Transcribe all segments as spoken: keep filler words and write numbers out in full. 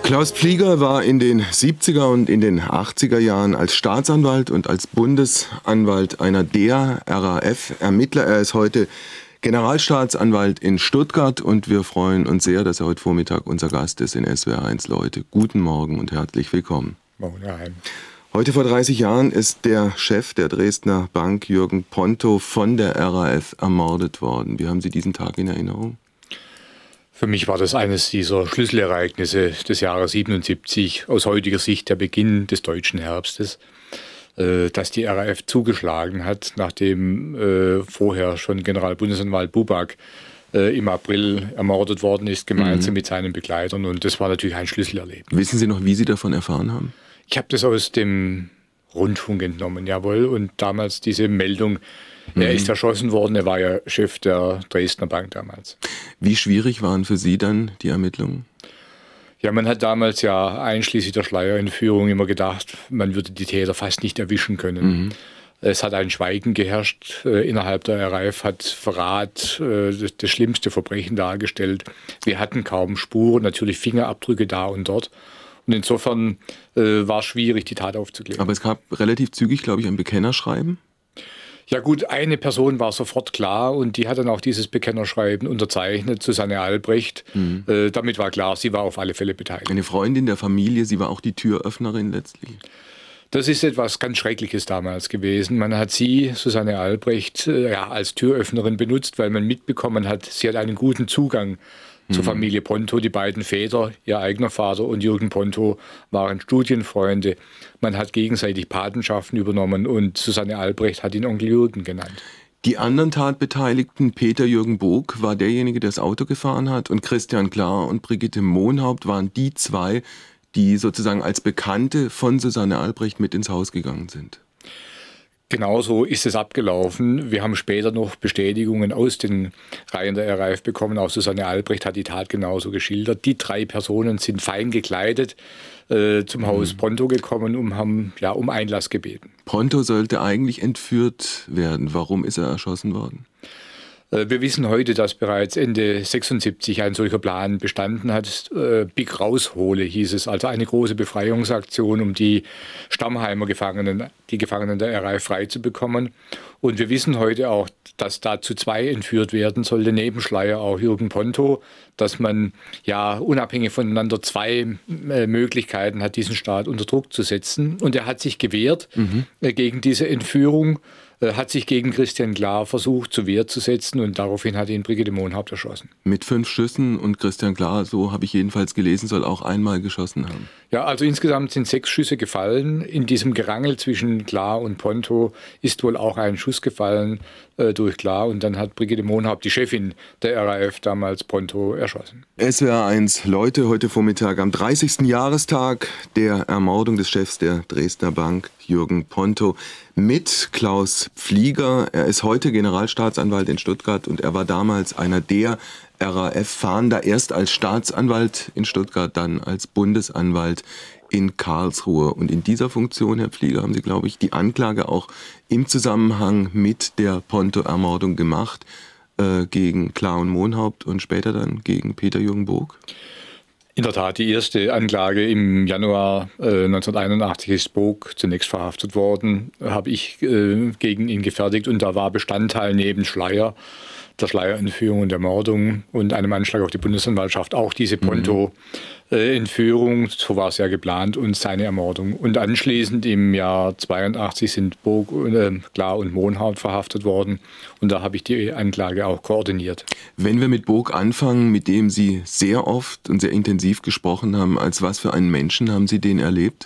Klaus Pflieger war in den siebziger und in den achtziger Jahren als Staatsanwalt und als Bundesanwalt einer der R A F-Ermittler. Er ist heute Generalstaatsanwalt in Stuttgart und wir freuen uns sehr, dass er heute Vormittag unser Gast ist in S W R eins Leute. Guten Morgen und herzlich willkommen. Morgen daheim. Heute vor dreißig Jahren ist der Chef der Dresdner Bank, Jürgen Ponto, von der R A F ermordet worden. Wie haben Sie diesen Tag in Erinnerung? Für mich war das eines dieser Schlüsselereignisse des Jahres siebenundsiebzig, aus heutiger Sicht der Beginn des deutschen Herbstes, äh, dass die R A F zugeschlagen hat, nachdem äh, vorher schon Generalbundesanwalt Buback äh, im April ermordet worden ist, gemeinsam mhm. mit seinen Begleitern. Und das war natürlich ein Schlüsselerlebnis. Wissen Sie noch, wie Sie davon erfahren haben? Ich habe das aus dem Rundfunk entnommen, jawohl. Und damals diese Meldung, mhm. er ist erschossen worden, er war ja Chef der Dresdner Bank damals. Wie schwierig waren für Sie dann die Ermittlungen? Ja, man hat damals ja einschließlich der Schleierentführung immer gedacht, man würde die Täter fast nicht erwischen können. Mhm. Es hat ein Schweigen geherrscht. Äh, innerhalb der R A F hat Verrat äh, das, das schlimmste Verbrechen dargestellt. Wir hatten kaum Spuren, natürlich Fingerabdrücke da und dort. Und insofern äh, war es schwierig, die Tat aufzuklären. Aber es gab relativ zügig, glaube ich, ein Bekennerschreiben. Ja gut, eine Person war sofort klar und die hat dann auch dieses Bekennerschreiben unterzeichnet, Susanne Albrecht. Mhm. Äh, damit war klar, sie war auf alle Fälle beteiligt. Eine Freundin der Familie, sie war auch die Türöffnerin letztlich. Das ist etwas ganz Schreckliches damals gewesen. Man hat sie, Susanne Albrecht, äh, ja, als Türöffnerin benutzt, weil man mitbekommen hat, sie hat einen guten Zugang zur Familie Ponto. Die beiden Väter, ihr eigener Vater und Jürgen Ponto, waren Studienfreunde. Man hat gegenseitig Patenschaften übernommen und Susanne Albrecht hat ihn Onkel Jürgen genannt. Die anderen Tatbeteiligten, Peter Jürgen Bog, war derjenige, der das Auto gefahren hat, und Christian Klar und Brigitte Mohnhaupt waren die zwei, die sozusagen als Bekannte von Susanne Albrecht mit ins Haus gegangen sind. Genauso ist es abgelaufen. Wir haben später noch Bestätigungen aus den Reihen der R A F bekommen. Auch Susanne Albrecht hat die Tat genauso geschildert. Die drei Personen sind fein gekleidet äh, zum Haus Ponto gekommen und haben ja, um Einlass gebeten. Ponto sollte eigentlich entführt werden. Warum ist er erschossen worden? Wir wissen heute, dass bereits Ende sechsundsiebzig ein solcher Plan bestanden hat. Big Raushole hieß es, also eine große Befreiungsaktion, um die Stammheimer Gefangenen, die Gefangenen der R A F frei zu bekommen. Und wir wissen heute auch, dass dazu zwei entführt werden sollte, neben Schleier auch Jürgen Ponto, dass man ja unabhängig voneinander zwei äh, Möglichkeiten hat, diesen Staat unter Druck zu setzen. Und er hat sich gewehrt mhm. äh, gegen diese Entführung, äh, hat sich gegen Christian Klar versucht, zur Wehr zu setzen und daraufhin hat ihn Brigitte Mohnhaupt erschossen. Mit fünf Schüssen und Christian Klar, so habe ich jedenfalls gelesen, soll auch einmal geschossen haben. Ja, also insgesamt sind sechs Schüsse gefallen. In diesem Gerangel zwischen Klar und Ponto ist wohl auch ein Schuss gefallen äh, durch Klar und dann hat Brigitte Mohnhaupt, die Chefin der R A F, damals Ponto erschossen. S W R eins Leute, heute Vormittag am dreißigsten Jahrestag der Ermordung des Chefs der Dresdner Bank, Jürgen Ponto, mit Klaus Pflieger. Er ist heute Generalstaatsanwalt in Stuttgart und er war damals einer der R A F-Fahnder, erst als Staatsanwalt in Stuttgart, dann als Bundesanwalt in Karlsruhe. Und in dieser Funktion, Herr Pflieger, haben Sie, glaube ich, die Anklage auch im Zusammenhang mit der Ponto-Ermordung gemacht, äh, gegen Klar und Mohnhaupt und später dann gegen Peter Jürgen Bog. In der Tat, die erste Anklage im Januar äh, neunzehnhunderteinundachtzig ist Bog zunächst verhaftet worden, habe ich äh, gegen ihn gefertigt und da war Bestandteil neben Schleier, der Schleierentführung und Ermordung und einem Anschlag auf die Bundesanwaltschaft auch diese Ponto-Entführung, so war es ja geplant, und seine Ermordung. Und anschließend im Jahr zweiundachtzig sind Bog, äh, Klar und Mohnhaupt verhaftet worden und da habe ich die Anklage auch koordiniert. Wenn wir mit Bog anfangen, mit dem Sie sehr oft und sehr intensiv gesprochen haben, als was für einen Menschen haben Sie den erlebt?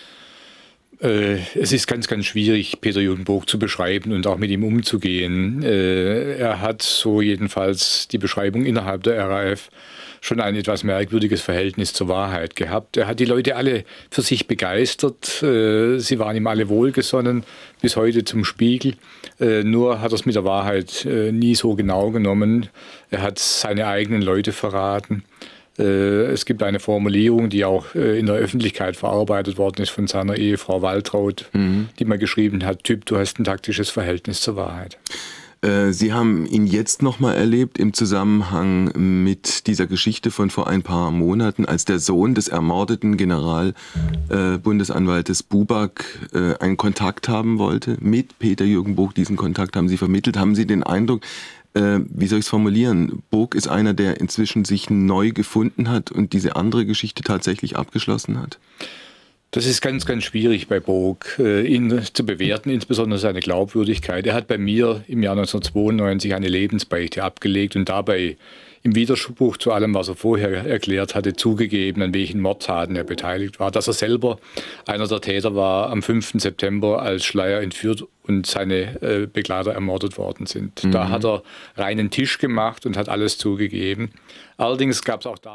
Es ist ganz, ganz schwierig, Peter Jürgen Bog zu beschreiben und auch mit ihm umzugehen. Er hat, so jedenfalls die Beschreibung innerhalb der R A F, schon ein etwas merkwürdiges Verhältnis zur Wahrheit gehabt. Er hat die Leute alle für sich begeistert. Sie waren ihm alle wohlgesonnen, bis heute zum Spiegel. Nur hat er es mit der Wahrheit nie so genau genommen. Er hat seine eigenen Leute verraten. Es gibt eine Formulierung, die auch in der Öffentlichkeit verarbeitet worden ist von seiner Ehefrau Waltraud, mhm. die mal geschrieben hat, Typ, du hast ein taktisches Verhältnis zur Wahrheit. Äh, Sie haben ihn jetzt nochmal erlebt im Zusammenhang mit dieser Geschichte von vor ein paar Monaten, als der Sohn des ermordeten Generalbundesanwaltes äh, Buback äh, einen Kontakt haben wollte mit Peter-Jürgen Boock. Diesen Kontakt haben Sie vermittelt. Haben Sie den Eindruck, äh, wie soll ich es formulieren, Boock ist einer, der inzwischen sich neu gefunden hat und diese andere Geschichte tatsächlich abgeschlossen hat? Das ist ganz, ganz schwierig bei Boock, ihn zu bewerten, insbesondere seine Glaubwürdigkeit. Er hat bei mir im Jahr neunzehnhundertzweiundneunzig eine Lebensbeichte abgelegt und dabei im Widerspruch zu allem, was er vorher erklärt hatte, zugegeben, an welchen Mordtaten er beteiligt war. Dass er selber einer der Täter war am fünften September, als Schleyer entführt und seine äh, Begleiter ermordet worden sind. Mhm. Da hat er reinen Tisch gemacht und hat alles zugegeben. Allerdings gab es auch da